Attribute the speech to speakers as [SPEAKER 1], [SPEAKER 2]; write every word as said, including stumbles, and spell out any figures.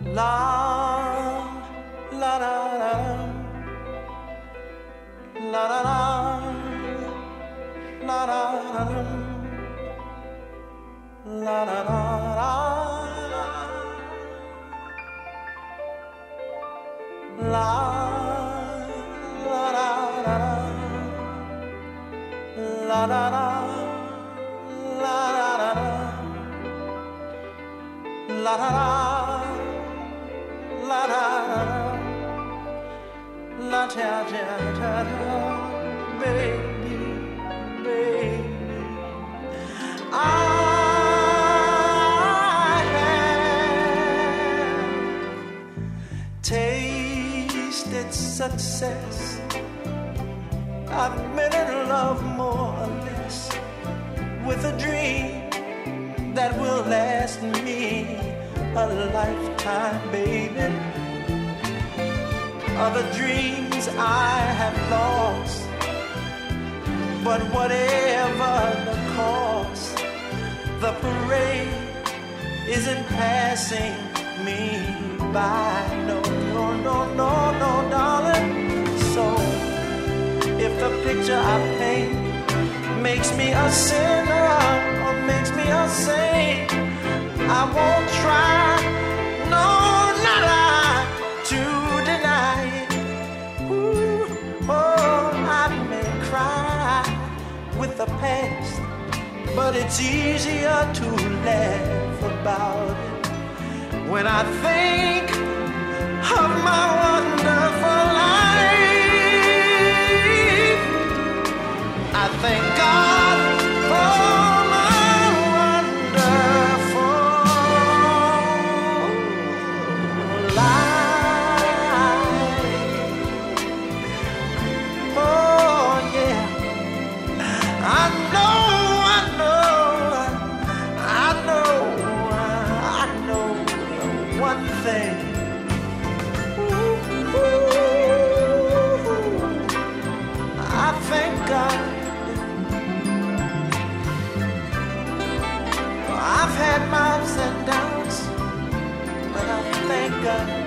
[SPEAKER 1] La la la la la la la la la la la la la la la la La la la la la la ta ta ta ta, baby, baby, I have tasted success. I've been in love more or less with a dream that will last me a lifetime, baby. Other dreams I have lost, but whatever the cost, the parade isn't passing me by. No, no, no, no, no, darling. So if the picture I paint makes me a sinner or makes me a saint, I won't try, no, not I, to deny it. Ooh, oh, I may cry with the past, but it's easier to laugh about it when I think of my wonderful life. I thank God for I've had my ups and downs, but I thank God.